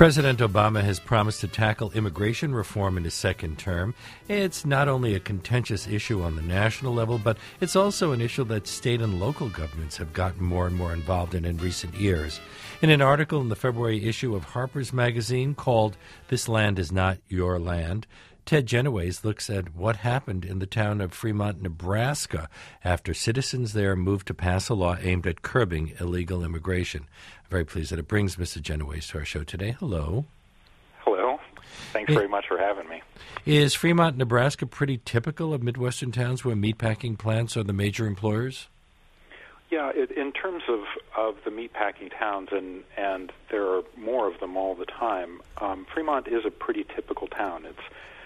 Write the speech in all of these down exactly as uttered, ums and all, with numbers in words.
President Obama has promised to tackle immigration reform in his second term. It's not only a contentious issue on the national level, but it's also an issue that state and local governments have gotten more and more involved in in recent years. In an article in the February issue of Harper's Magazine called "This Land is Not Your Land," Ted Genoways looks at what happened in the town of Fremont, Nebraska, after citizens there moved to pass a law aimed at curbing illegal immigration. I'm very pleased that it brings Mister Genoways to our show today. Hello. Hello. Thanks it, very much for having me. Is Fremont, Nebraska pretty typical of Midwestern towns where meatpacking plants are the major employers? Yeah, it, in terms of, of the meatpacking towns, and, and there are more of them all the time, um, Fremont is a pretty typical town. It's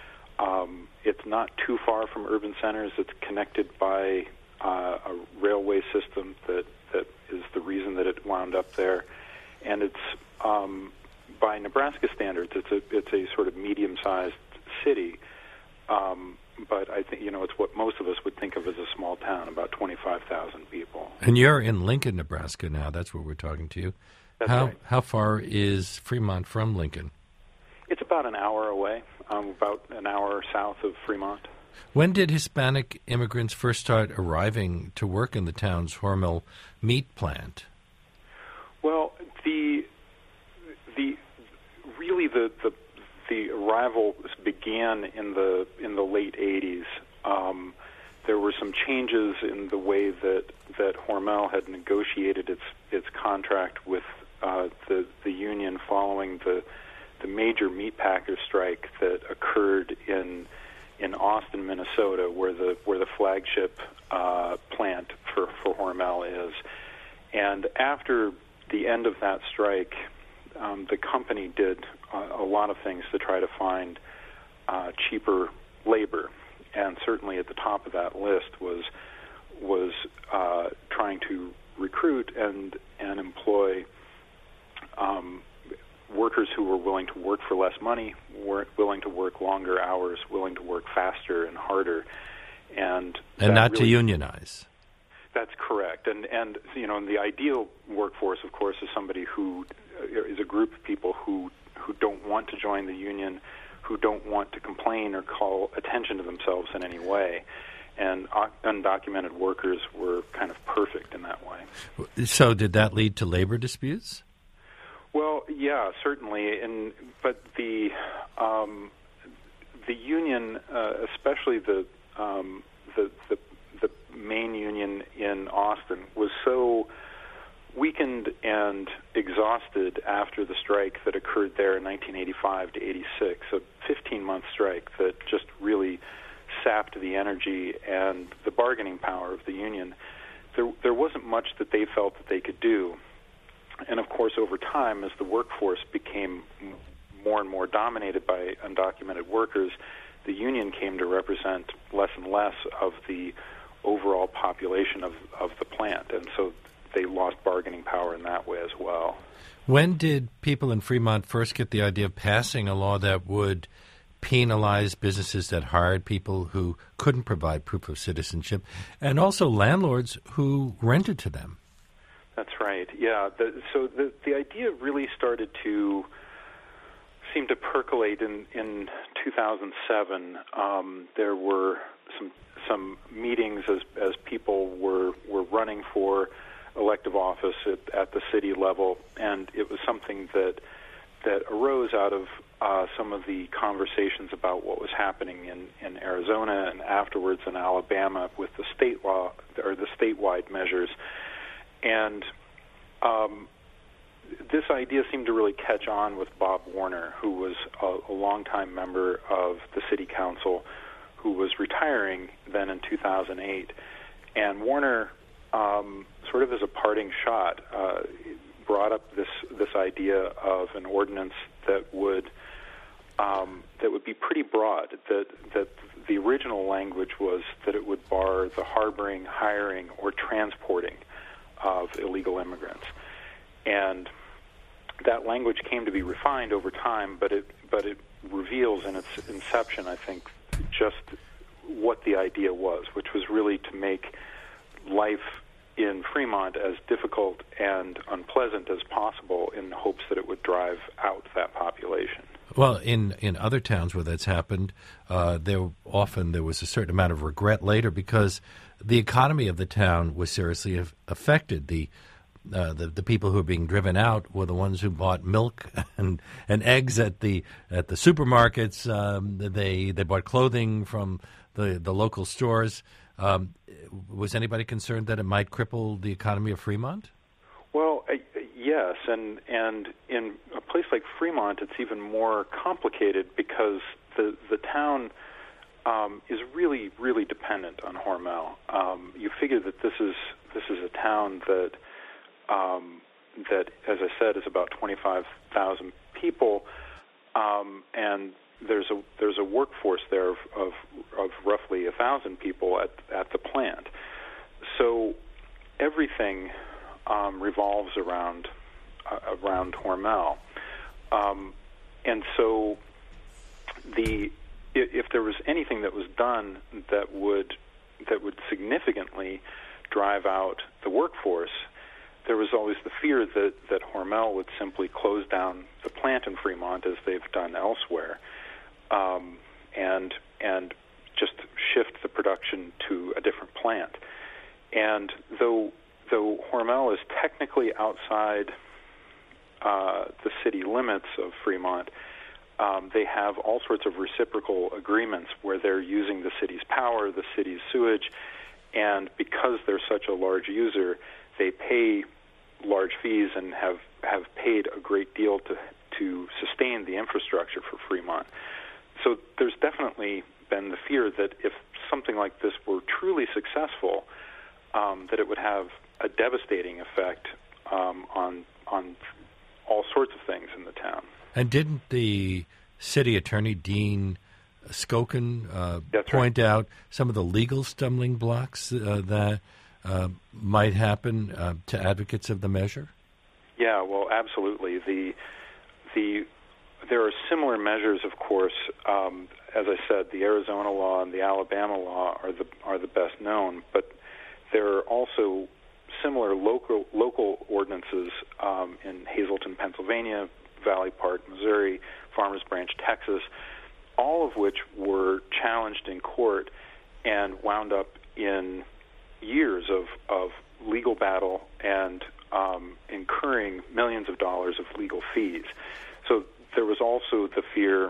Um, it's not too far from urban centers. It's connected by uh, a railway system that, that is the reason that it wound up there. And it's, um, by Nebraska standards, it's a it's a sort of medium-sized city. Um, but I think, you know, it's what most of us would think of as a small town, about twenty-five thousand people. And you're in Lincoln, Nebraska now. That's where we're talking to you. That's how, right. How far is Fremont from Lincoln? It's about an hour away, um, about an hour south of Fremont. When did Hispanic immigrants first start arriving to work in the town's Hormel meat plant? Well, the the really the the, the arrival began in the in the late eighties. Um, there were some changes in the way that that Hormel had negotiated its its contract with uh, the the union following the. the major meatpacker strike that occurred in in Austin, Minnesota, where the where the flagship uh, plant for, for Hormel is. And after the end of that strike, um, the company did a, a lot of things to try to find uh, cheaper labor, and certainly at the top of that list was was uh, trying to recruit and and employ Um, workers who were willing to work for less money, were willing to work longer hours, willing to work faster and harder, and and not really, to unionize. That's correct. And and you know, the ideal workforce, of course, is somebody who is a group of people who who don't want to join the union, who don't want to complain or call attention to themselves in any way. And undocumented workers were kind of perfect in that way. So, did that lead to labor disputes? Well, yeah, certainly, and but the um, the union, uh, especially the, um, the the the main union in Austin, was so weakened and exhausted after the strike that occurred there in nineteen eighty-five to eighty-six, a fifteen-month strike that just really sapped the energy and the bargaining power of the union. There, there wasn't much that they felt that they could do. And, of course, over time, as the workforce became more and more dominated by undocumented workers, the union came to represent less and less of the overall population of, of the plant. And so they lost bargaining power in that way as well. When did people in Fremont first get the idea of passing a law that would penalize businesses that hired people who couldn't provide proof of citizenship, and also landlords who rented to them? That's right. Yeah. The, so the the idea really started to seem to percolate in, in two thousand seven. Um, there were some some meetings as as people were were running for elective office at, at the city level, and it was something that that arose out of uh, some of the conversations about what was happening in, in Arizona and afterwards in Alabama with the state law or the statewide measures. And um, this idea seemed to really catch on with Bob Warner, who was a, a longtime member of the city council, who was retiring then in two thousand eight. And Warner, um, sort of as a parting shot, uh, brought up this this idea of an ordinance that would um, that would be pretty broad. That that the original language was that it would bar the harboring, hiring, or transporting of illegal immigrants, and that language came to be refined over time. But it but it reveals in its inception, I think, just what the idea was, which was really to make life in Fremont as difficult and unpleasant as possible in hopes that it would drive out that population. Well, in, in other towns where that's happened, uh, there often there was a certain amount of regret later because the economy of the town was seriously af- affected. The, uh, the the people who were being driven out were the ones who bought milk and, and eggs at the at the supermarkets. Um, they they bought clothing from the, the local stores. Um, was anybody concerned that it might cripple the economy of Fremont? Well, uh, yes, and and in a place like Fremont, it's even more complicated because the the town um, is really really dependent on Hormel. Um, you figure that this is this is a town that um, that, as I said, is about twenty-five thousand people, um, and there's a there's a workforce there of of, of roughly a thousand people at at the plant. So everything um, revolves around uh, around Hormel, um, and so the if, if there was anything that was done that would that would significantly drive out the workforce, there was always the fear that that Hormel would simply close down the plant in Fremont as they've done elsewhere. Um, and and just shift the production to a different plant. And though though Hormel is technically outside uh, the city limits of Fremont, um, they have all sorts of reciprocal agreements where they're using the city's power, the city's sewage, and because they're such a large user, they pay large fees and have, have paid a great deal to to sustain the infrastructure for Fremont. So there's definitely been the fear that if something like this were truly successful, um, that it would have a devastating effect um, on on all sorts of things in the town. And didn't the city attorney, Dean Skokin, uh, point right. out some of the legal stumbling blocks uh, that uh, might happen uh, to advocates of the measure? Yeah, well, absolutely. The the There are similar measures, of course. Um, as I said, the Arizona law and the Alabama law are the are the best known, but there are also similar local local ordinances um, in Hazleton, Pennsylvania, Valley Park, Missouri, Farmers Branch, Texas, all of which were challenged in court and wound up in years of, of legal battle and um, incurring millions of dollars of legal fees. So there was also the fear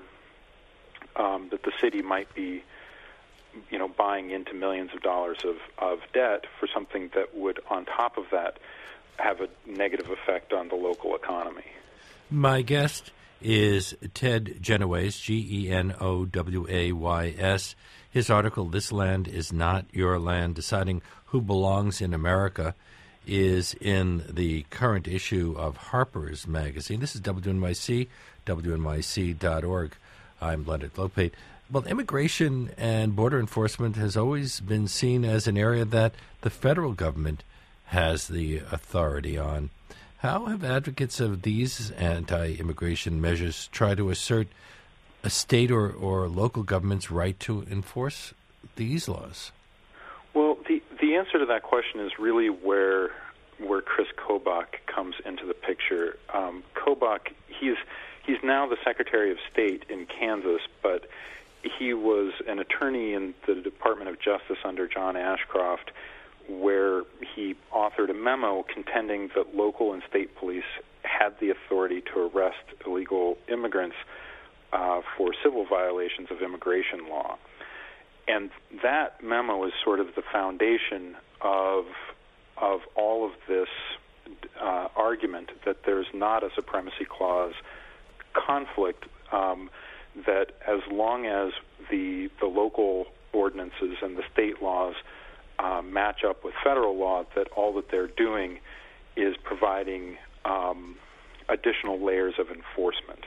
um, that the city might be, you know, buying into millions of dollars of, of debt for something that would, on top of that, have a negative effect on the local economy. My guest is Ted Genoways, G E N O W A Y S. His article, This Land Is Not Your Land, Deciding Who Belongs in America, is in the current issue of Harper's Magazine. This is W N Y C, W N Y C dot org. I'm Leonard Lopate. Well, immigration and border enforcement has always been seen as an area that the federal government has the authority on. How have advocates of these anti-immigration measures tried to assert a state or, or local government's right to enforce these laws? Well, the the answer to that question is really where where Chris Kobach comes into the picture. Um, Kobach, he's he's now the Secretary of State in Kansas, but he was an attorney in the Department of Justice under John Ashcroft, where he authored a memo contending that local and state police had the authority to arrest illegal immigrants uh, for civil violations of immigration law. And that memo is sort of the foundation of of all of this uh, argument that there's not a supremacy clause conflict, um, that as long as the the local ordinances and the state laws uh, match up with federal law, that all that they're doing is providing um, additional layers of enforcement.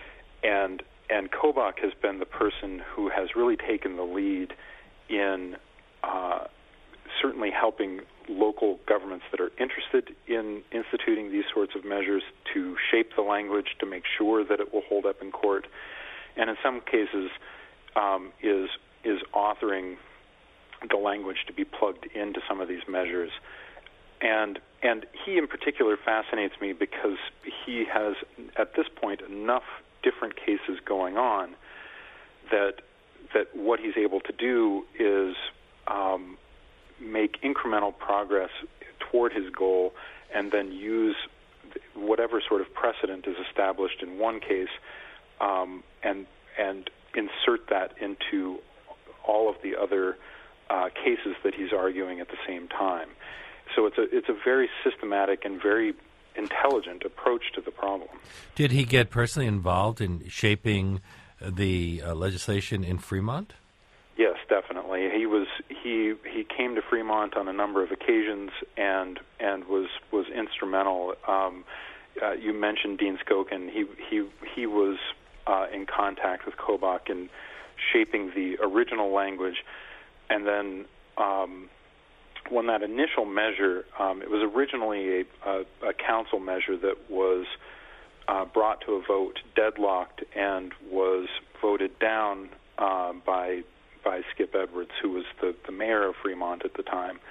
And And Kobach has been the person who has really taken the lead in uh, certainly helping local governments that are interested in instituting these sorts of measures to shape the language to make sure that it will hold up in court, and in some cases um, is is authoring the language to be plugged into some of these measures and and he in particular fascinates me because he has at this point enough different cases going on that that what he's able to do is um, make incremental progress toward his goal, and then use whatever sort of precedent is established in one case, um, and and insert that into all of the other uh, cases that he's arguing at the same time. So it's a it's a very systematic and very intelligent approach to the problem. Did he get personally involved in shaping the uh, legislation in Fremont? Yes, definitely. He was he he came to Fremont on a number of occasions and and was was instrumental. Um, uh, you mentioned Dean Skokin. He he he was uh, in contact with Kobach in shaping the original language, and then um, when that initial measure, um, it was originally a, a, a council measure that was uh, brought to a vote, deadlocked, and was voted down uh, by by Skip Edwards, who was the, the mayor of Fremont at the time.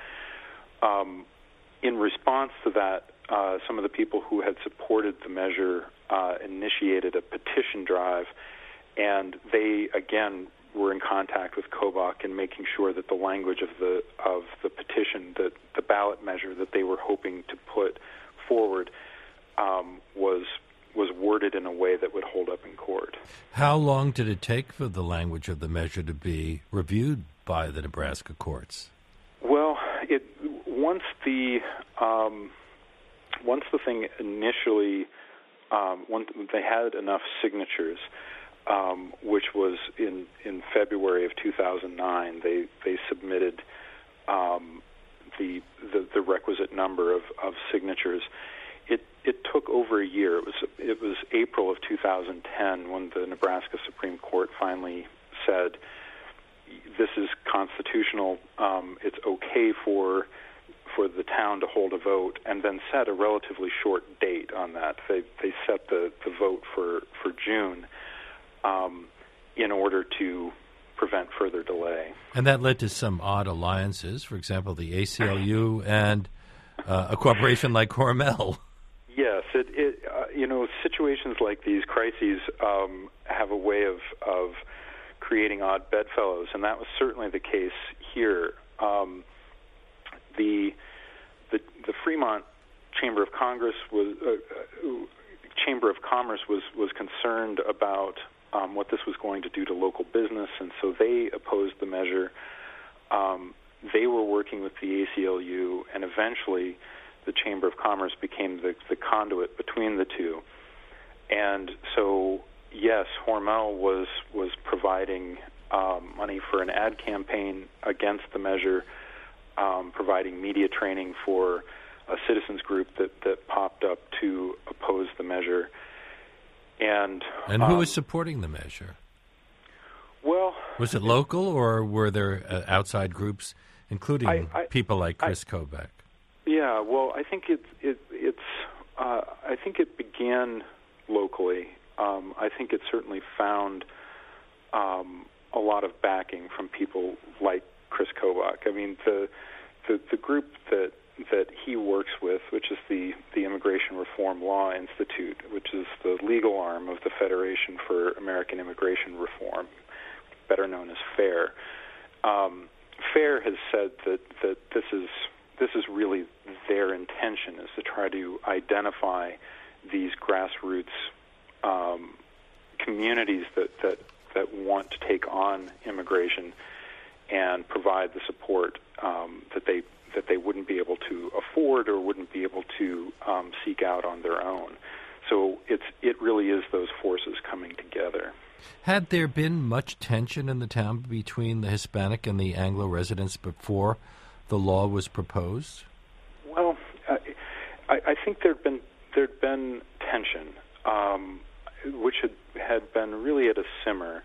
Um, in response to that, uh, some of the people who had supported the measure uh, initiated a petition drive, and they, again, were in contact with Kobach in making sure that the language of the of the petition, that the ballot measure that they were hoping to put forward, um, was was worded in a way that would hold up in court. How long did it take for the language of the measure to be reviewed by the Nebraska courts? Well, it once the um, once the thing initially um, once they had enough signatures, um, which was in, in February of two thousand nine, they they submitted um, the, the the requisite number of, of signatures. It it took over a year. It was it was April of two thousand ten when the Nebraska Supreme Court finally said this is constitutional. Um, it's okay for for the town to hold a vote, and then set a relatively short date on that. They they set the, the vote for for June um, in order to prevent further delay. And that led to some odd alliances. For example, the A C L U and uh, a corporation like Hormel. Yes, it, it uh, you know, situations like these crises um, have a way of of creating odd bedfellows, and that was certainly the case here. Um, the the the Fremont Chamber of Congress was uh, uh, Chamber of Commerce was was concerned about um, what this was going to do to local business, and so they opposed the measure. Um, they were working with the A C L U, and eventually the Chamber of Commerce became the, the conduit between the two. And so, yes, Hormel was was providing um, money for an ad campaign against the measure, um, providing media training for a citizens group that, that popped up to oppose the measure. And and who um, was supporting the measure? Well, was it local, or were there uh, outside groups, including I, I, people like Chris I, Yeah, Kobach? well, I think it, it it's uh, I think it began locally. Um, I think it certainly found um, a lot of backing from people like Chris Kobach. I mean, the the, the group that that he works with, which is the, the Immigration Reform Law Institute, which is the legal arm of the Federation for American Immigration Reform, better known as FAIR. Um, FAIR has said that, that this is this is really their intention, is to try to identify these grassroots um, communities that, that that want to take on immigration and provide the support um, that they that they wouldn't be able to afford or wouldn't be able to um, seek out on their own. So it's it really is those forces coming together. Had there been much tension in the town between the Hispanic and the Anglo residents before the law was proposed? Well, I, I think there'd been there'd been tension, um, which had had been really at a simmer.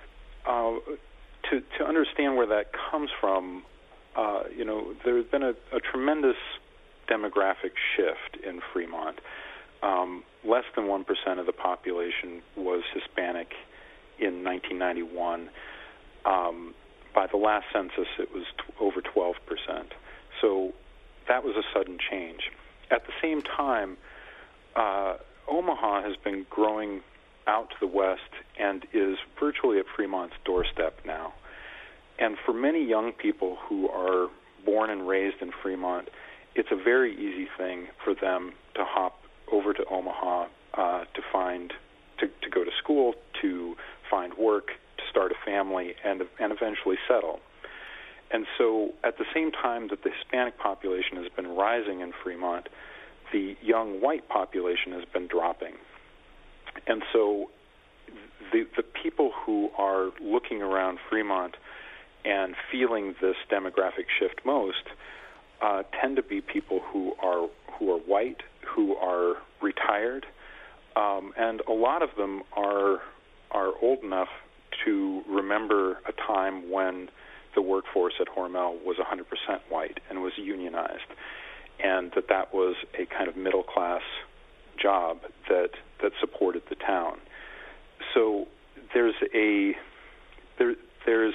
Uh, to to understand where that comes from, uh, you know, there's been a, a tremendous demographic shift in Fremont. Um, less than one percent of the population was Hispanic in nineteen ninety-one. Um, by the last census, it was t- over twelve percent. So that was a sudden change. At the same time, uh, Omaha has been growing out to the west and is virtually at Fremont's doorstep now. And for many young people who are born and raised in Fremont, it's a very easy thing for them to hop over to Omaha uh, to find, to, to go to school, to find work, to start a family, and and eventually settle. And so at the same time that the Hispanic population has been rising in Fremont, the young white population has been dropping. And so the the people who are looking around Fremont and feeling this demographic shift most uh, tend to be people who are who are white, who are retired, um, and a lot of them are are old enough to remember a time when the workforce at Hormel was one hundred percent white and was unionized, and that that was a kind of middle-class job that that supported the town. So there's a there there's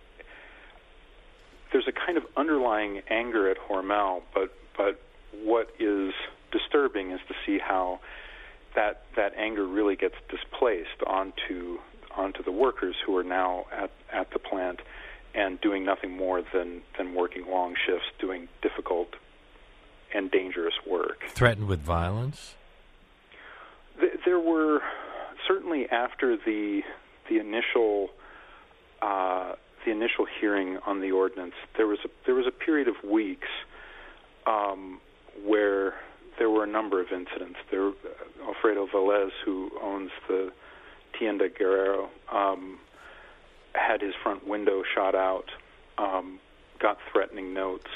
there's a kind of underlying anger at Hormel, but but what is disturbing is to see how that that anger really gets displaced onto onto the workers who are now at at the plant and doing nothing more than, than working long shifts, doing difficult and dangerous work. Threatened with violence? There were, certainly after the the initial uh, the initial hearing on the ordinance, there was a, there was a period of weeks um, where there were a number of incidents. There, uh, Alfredo Velez, who owns the Tienda Guerrero, um, had his front window shot out, um, got threatening notes.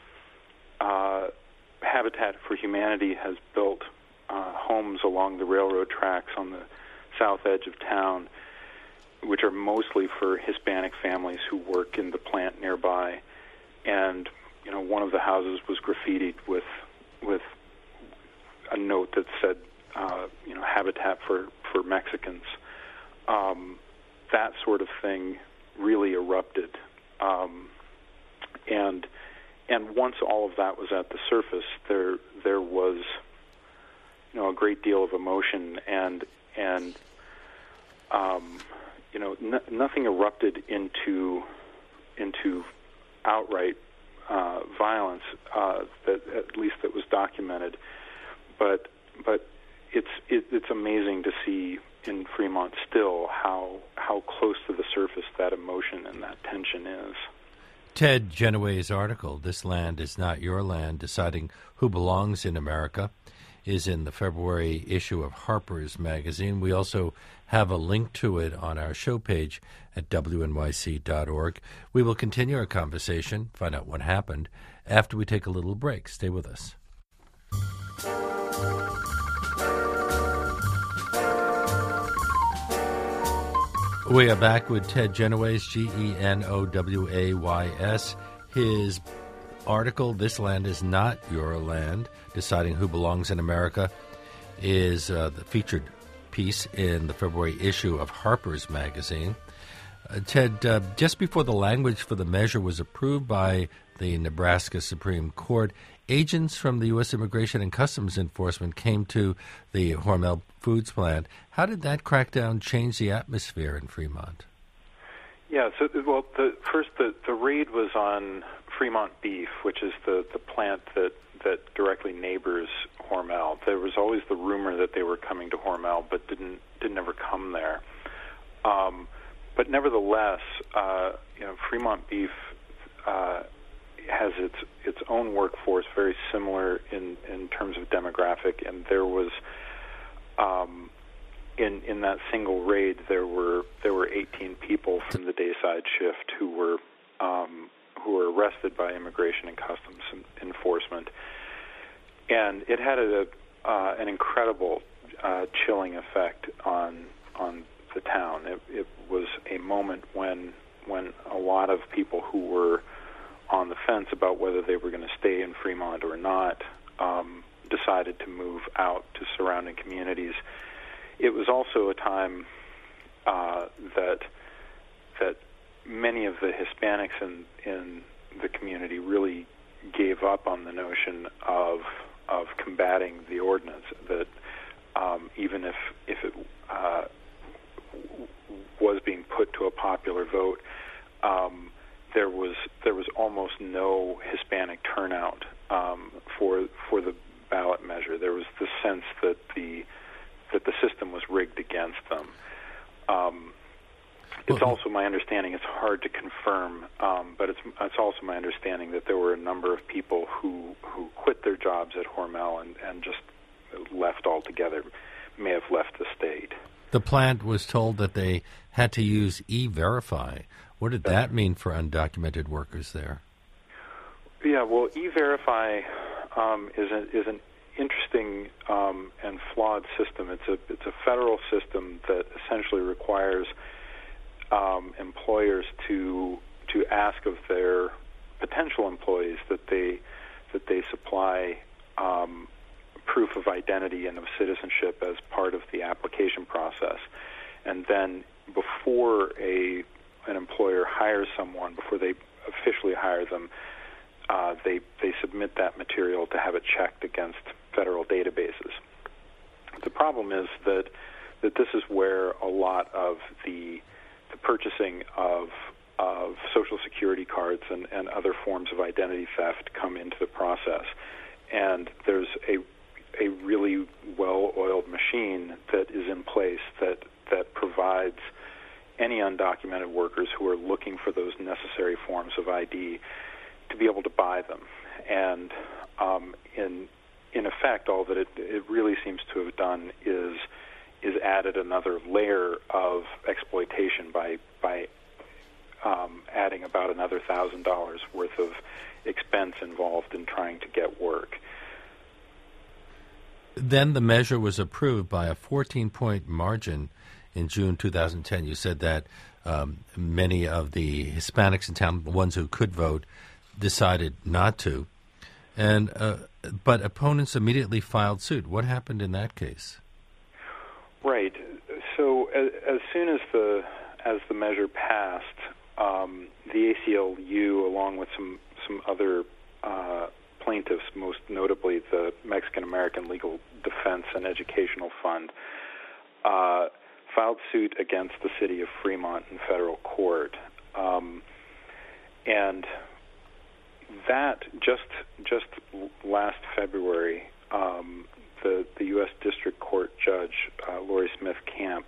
Uh, Habitat for Humanity has built uh, homes along the railroad tracks on the south edge of town, which are mostly for Hispanic families who work in the plant nearby. And, you know, one of the houses was graffitied with with a note that said, uh, you know, Habitat for, for Mexicans. Um, that sort of thing really erupted. Um, and and once all of that was at the surface, there there was, you know, a great deal of emotion, and and um, you know, n- nothing erupted into into outright uh, violence, uh, that at least that was documented. But but it's it, it's amazing to see in Fremont still how how close to the surface that emotion and that tension is. Ted Genoway's article, "This Land is Not Your Land, Deciding Who Belongs in America," is in the February issue of Harper's Magazine. We also have a link to it on our show page at W N Y C dot org. We will continue our conversation, find out what happened, after we take a little break. Stay with us. We are back with Ted Genoways, G E N O W A Y S. His article, "This Land is Not Your Land, Deciding Who Belongs in America," is uh, the featured piece in the February issue of Harper's Magazine. Uh, Ted, uh, just before the language for the measure was approved by the Nebraska Supreme Court, agents from the U S Immigration and Customs Enforcement came to the Hormel Foods plant. How did that crackdown change the atmosphere in Fremont? Yeah, so, well, the, first the, the raid was on Fremont Beef, which is the, the plant that, that directly neighbors Hormel. There was always the rumor that they were coming to Hormel, but didn't didn't ever come there. Um, but nevertheless, uh, you know, Fremont Beef uh, has its its own workforce, very similar in, in terms of demographic, and there was um, in in that single raid there were there were eighteen people from the dayside shift who were um, who were arrested by Immigration and Customs Enforcement, and it had a uh, an incredible uh, chilling effect on on the town. It, it was a moment when when a lot of people who were on the fence about whether they were going to stay in Fremont or not um, decided to move out to surrounding communities. It was also a time uh, that that many of the Hispanics in in the community really gave up on the notion of of combating the ordinance. That um, even if if it uh, was being put to a popular vote, um, there was there was almost no Hispanic turnout um, for for the ballot measure. There was the sense that the that the system was rigged against them. Um, it's well, also my understanding, it's hard to confirm, um, but it's it's also my understanding that there were a number of people who, who quit their jobs at Hormel and, and just left altogether, may have left the state. The plant was told that they had to use E-Verify. What did that mean for undocumented workers there? Yeah, well, E-Verify um, is, a, is an interesting um, and flawed system. It's a it's a federal system that essentially requires um, employers to to ask of their potential employees that they that they supply um, proof of identity and of citizenship as part of the application process, and then before a an employer hires someone, before they officially hire them, uh, they they submit that material to have it checked against federal databases. The problem is that that this is where a lot of the the purchasing of of Social Security cards and, and other forms of identity theft come into the process. And there's a a really well-oiled machine that is in place that that provides any undocumented workers who are looking for those necessary forms of I D to be able to buy them. And um, in in effect, all that it, it really seems to have done is is added another layer of exploitation by by um, adding about another thousand dollars worth of expense involved in trying to get work. Then the measure was approved by a fourteen-point margin in June two thousand ten. You said that um, many of the Hispanics in town, the ones who could vote, decided not to. And uh, but opponents immediately filed suit. What happened in that case? Right. So as, as soon as the as the measure passed, um, the A C L U, along with some some other uh, plaintiffs, most notably the Mexican American Legal Defense and Educational Fund, uh, filed suit against the city of Fremont in federal court, um, and that just just last February, um, the the U S District Court Judge uh, Lori Smith Camp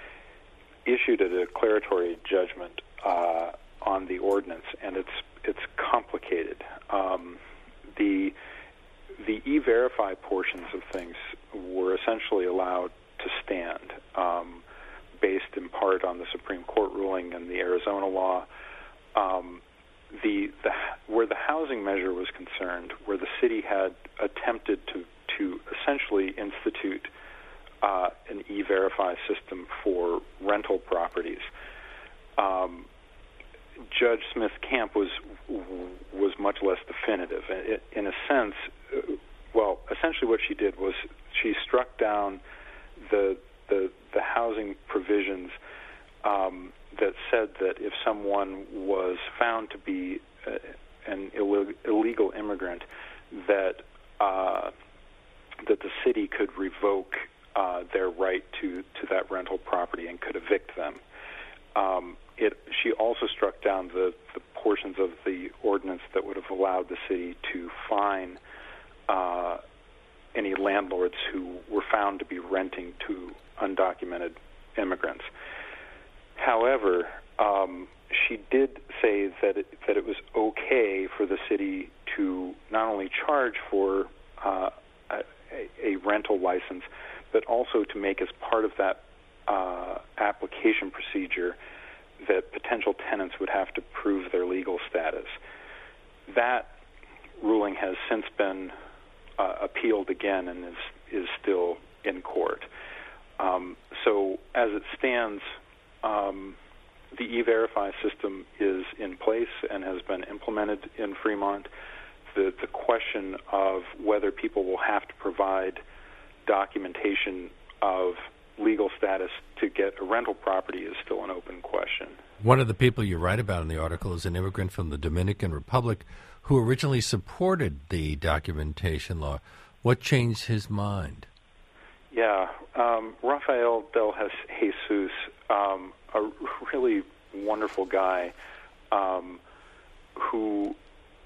issued a declaratory judgment uh, on the ordinance, and it's it's complicated. Um, the the E-Verify portions of things were essentially allowed to stand, um, based in part on the Supreme Court ruling and the Arizona law. Um, the, the where the housing measure was concerned, where the city had attempted to to essentially institute uh, an E-Verify system for rental properties, um, Judge Smith Camp was was much less definitive. In a sense, well, essentially what she did was she struck down the the, the housing provisions um, that said that if someone was found to be uh, an Ill- illegal immigrant, that uh, that the city could revoke uh, their right to, to that rental property and could evict them. Um, it, she also struck down the, the portions of the ordinance that would have allowed the city to fine uh, any landlords who were found to be renting to undocumented immigrants. However, um, she did say that it, that it was okay for the city to not only charge for uh, a, a rental license, but also to make as part of that uh, application procedure that potential tenants would have to prove their legal status. That ruling has since been uh, appealed again and is is still in court. Um, so as it stands, um, the E-Verify system is in place and has been implemented in Fremont. The, the question of whether people will have to provide documentation of legal status to get a rental property is still an open question. One of the people you write about in the article is an immigrant from the Dominican Republic who originally supported the documentation law. What changed his mind? Yeah, um, Rafael del Jesus, um, a really wonderful guy um, who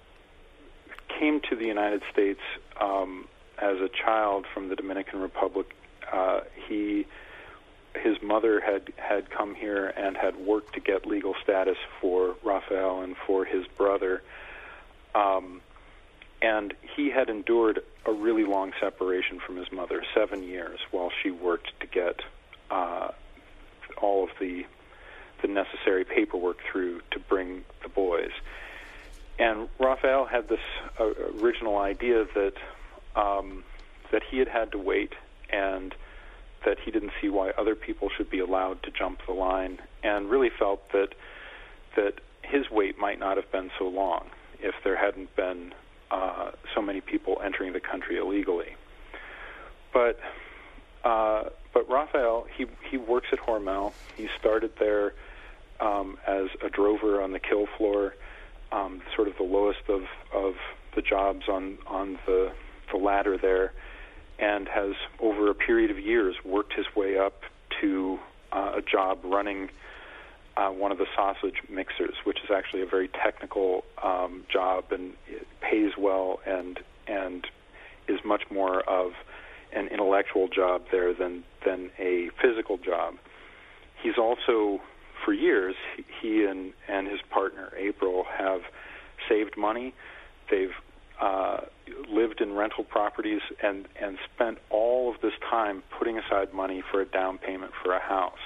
came to the United States um, as a child from the Dominican Republic. Uh, he, his mother had, had come here and had worked to get legal status for Rafael and for his brother. Um, and he had endured a really long separation from his mother, seven years, while she worked to get uh, all of the the necessary paperwork through to bring the boys. And Rafael had this uh, original idea that um, that he had had to wait, and that he didn't see why other people should be allowed to jump the line, and really felt that that his wait might not have been so long if there hadn't been uh, so many people entering the country illegally. But uh, but Rafael, he he works at Hormel. He started there um, as a drover on the kill floor, um, sort of the lowest of, of the jobs on on the the ladder there, and has over a period of years worked his way up to uh, a job running uh, one of the sausage mixers, which is actually a very technical um, job, and it pays well and and is much more of an intellectual job there than than a physical job. He's also, for years, he and and his partner April have saved money. They've uh, lived in rental properties and and spent all of this time putting aside money for a down payment for a house.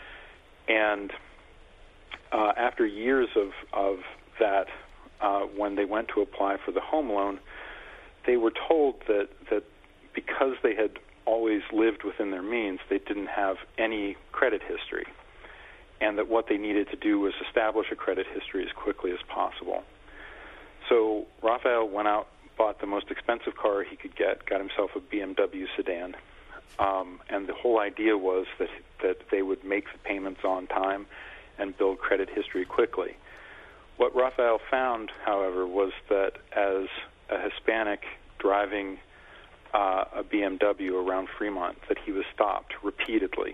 And uh, after years of of that, uh, when they went to apply for the home loan, they were told that that because they had always lived within their means, they didn't have any credit history, and that what they needed to do was establish a credit history as quickly as possible. So Rafael went out, bought the most expensive car he could get, got himself a B M W sedan, um, and the whole idea was that that they would make the payments on time and build credit history quickly. What Rafael found, however, was that as a Hispanic driving uh, a B M W around Fremont, that he was stopped repeatedly.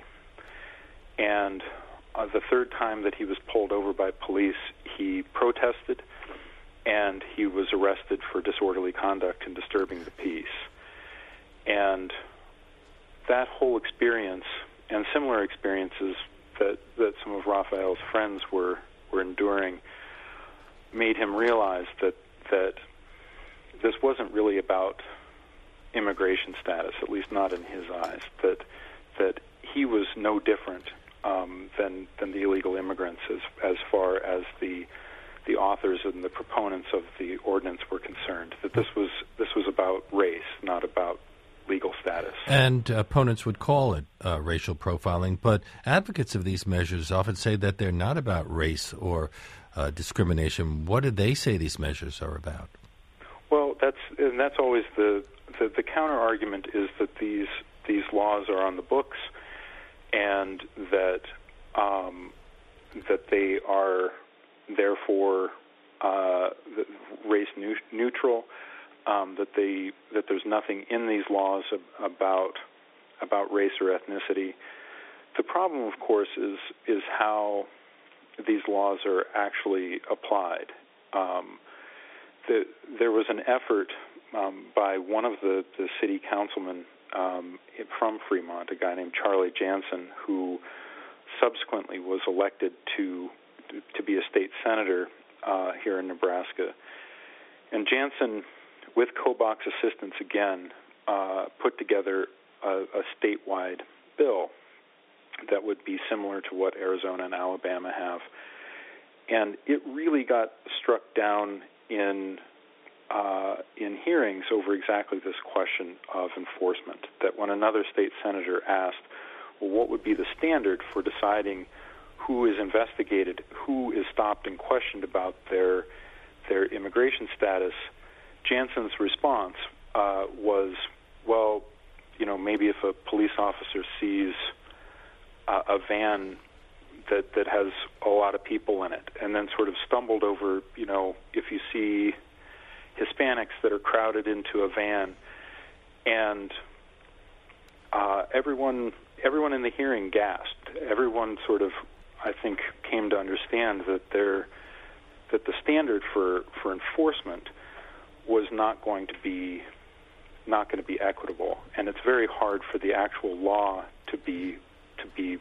And uh, the third time that he was pulled over by police, he protested, and he was arrested for disorderly conduct and disturbing the peace. And that whole experience, and similar experiences that, that some of Rafael's friends were, were enduring, made him realize that that this wasn't really about immigration status, at least not in his eyes, that that he was no different um, than than the illegal immigrants as as far as the the authors and the proponents of the ordinance were concerned. That this was this was about race, not about legal status. And opponents would call it uh, racial profiling, but advocates of these measures often say that they're not about race or uh, discrimination. What do they say these measures are about? Well, that's and that's always the the, the counter argument is that these these laws are on the books, and that um, that they are therefore uh, race nu- neutral. Um, that they that there's nothing in these laws ab- about about race or ethnicity. The problem, of course, is is how these laws are actually applied. Um, the, there was an effort um, by one of the, the city councilmen um, from Fremont, a guy named Charlie Jansen, who subsequently was elected to to be a state senator uh, here in Nebraska. And Jansen, with Kobach's assistance again, uh, put together a, a statewide bill that would be similar to what Arizona and Alabama have. And it really got struck down in uh, in hearings over exactly this question of enforcement, that when another state senator asked, well, what would be the standard for deciding who is investigated, who is stopped and questioned about their their immigration status, Jansen's response uh, was, well, you know, maybe if a police officer sees uh, a van that that has a lot of people in it, and then sort of stumbled over, you know, if you see Hispanics that are crowded into a van, and uh, everyone everyone in the hearing gasped. Everyone sort of, I think, came to understand that there that the standard for, for enforcement was not going to be not going to be equitable, and it's very hard for the actual law to be to be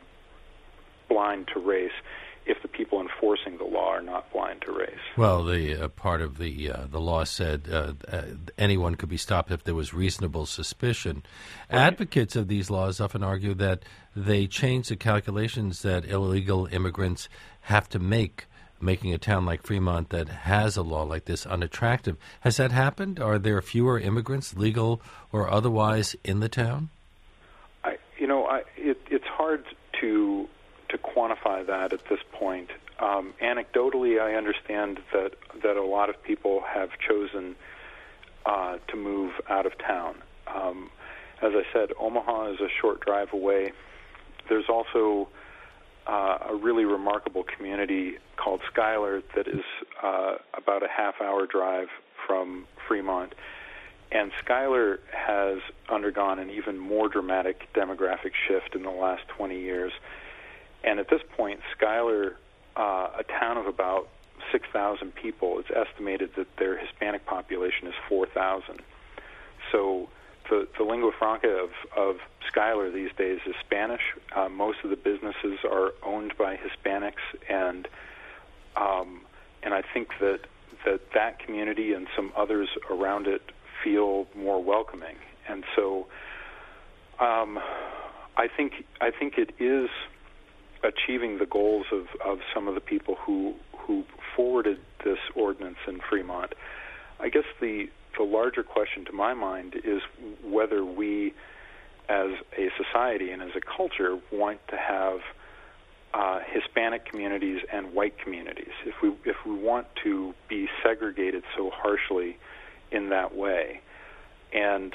blind to race if the people enforcing the law are not blind to race. Well, the uh, part of the uh, the law said uh, uh, anyone could be stopped if there was reasonable suspicion. Right. Advocates of these laws often argue that they change the calculations that illegal immigrants have to make, making a town like Fremont that has a law like this unattractive. Has that happened? Are there fewer immigrants, legal or otherwise, in the town? I, you know, I, it, it's hard to to quantify that at this point. Um, anecdotally, I understand that that a lot of people have chosen uh, to move out of town. Um, as I said, Omaha is a short drive away. There's also uh, a really remarkable community called Schuyler that is uh, about a half-hour drive from Fremont. And Schuyler has undergone an even more dramatic demographic shift in the last twenty years. And at this point, Schuyler, uh, a town of about six thousand people, it's estimated that their Hispanic population is four thousand. So the, the lingua franca of, of Schuyler these days is Spanish. Uh, most of the businesses are owned by Hispanics, and um, and I think that, that that community and some others around it feel more welcoming. And so um, I think I think it is achieving the goals of, of some of the people who who forwarded this ordinance in Fremont. I guess the the larger question to my mind is whether we as a society and as a culture want to have uh, Hispanic communities and white communities. If we if we want to be segregated so harshly in that way. And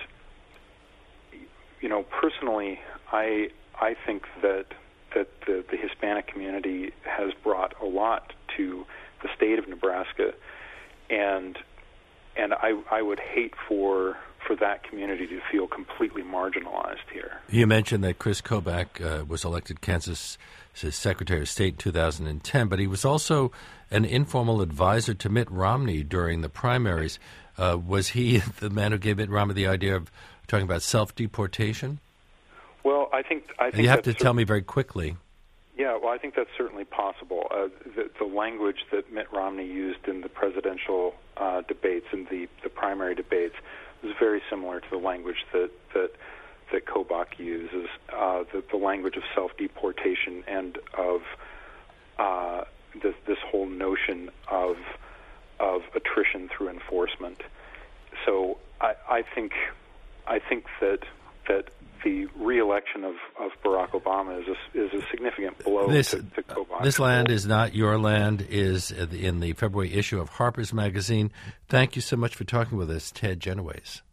you know, personally, I I think that that the, the Hispanic community has brought a lot to the state of Nebraska, and and I, I would hate for for that community to feel completely marginalized here. You mentioned that Chris Kobach uh, was elected Kansas Secretary of State in two thousand ten, but he was also an informal advisor to Mitt Romney during the primaries. Uh, was he the man who gave Mitt Romney the idea of talking about self-deportation? Well, I think I think you have to tell me very quickly. Yeah, well, I think that's certainly possible. Uh, the, the language that Mitt Romney used in the presidential uh, debates and the, the primary debates was very similar to the language that that, that Kobach uses. Uh, the, the language of self-deportation and of uh, this this whole notion of of attrition through enforcement. So I, I think I think that that. the re-election of, of Barack Obama is a, is a significant blow this, to, to Kobach. This Land is Not Your Land is in the February issue of Harper's Magazine. Thank you so much for talking with us, Ted Genoways.